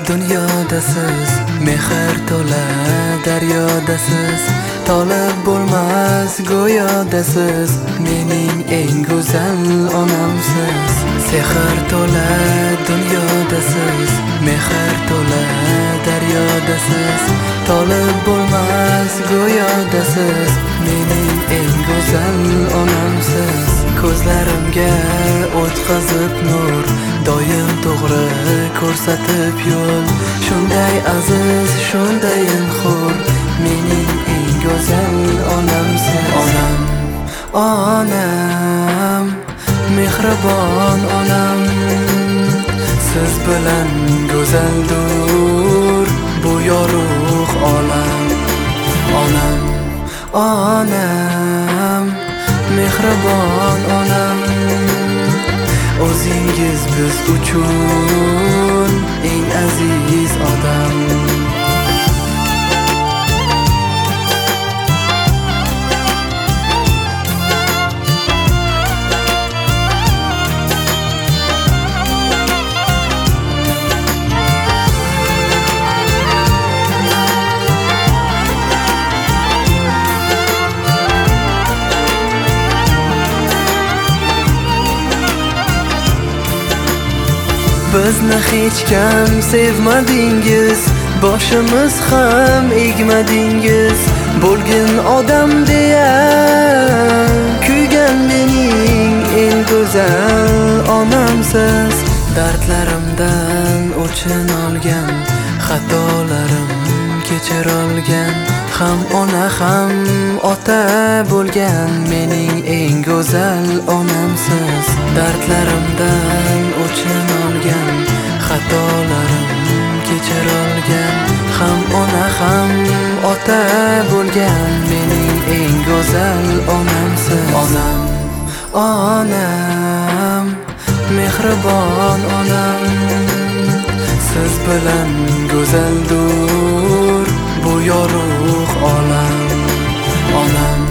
Dunyodasiz mehr to'la daryodasiz, tolib bo'lmas go'yodasiz, mening eng go'zal onamsiz. Sehr to'la dunyodasiz, mehr to'la daryodasiz, tolib bo'lmas go'yodasiz, mening eng go'zal onamsiz. Ko'zlarimga o'tkazib nur, doim to'g'ri ko'rsatib yo'l, shunday aziz, shunday xur, mening eng go'zal onamsiz. Onam, onam, mehribon onam, siz bilan go'zaldur bu yorug' olam. Onam, onam, mehribon onam, o'zingiz biz uchun eng aziz odam. Bizni hech kim sevmadingiz, boshimiz ham egmadingiz. Bo'lgin odam deya kuygan mening eng go'zal onamsiz. Dardlarimdan o'chin olgan, xatolarim kechir olgan, ham ona ham ota bo'lgan mening eng go'zal onamsiz. Dardlarimdan o'chin olgan, xatolarim kechir olgan, ham ona ham ota bo'lgan mening eng go'zal onamsiz. Onam, onam, mehribon onam, siz bilan go'zaldur bu yorug' olam. Onam,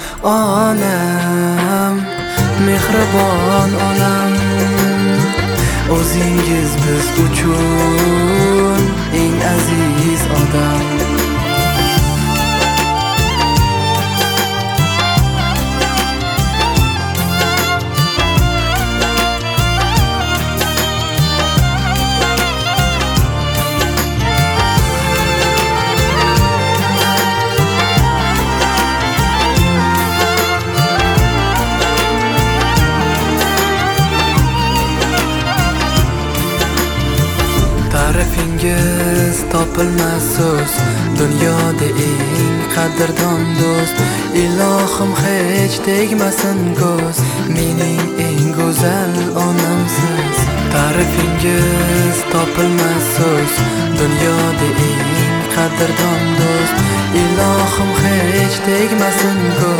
onam, mehribon onam, o'zingiz biz uchun eng aziz odam. Ta'rifingiz topilmas so'z, dunyoda eng qadrdon do'st. Ilohim hech tegmasin ko'z, mening eng go'zal onamsiz. Ta'rifingiz topilmas so'z, dunyoda eng qadrdon do'st. Ilohim hech tegmasin ko'z,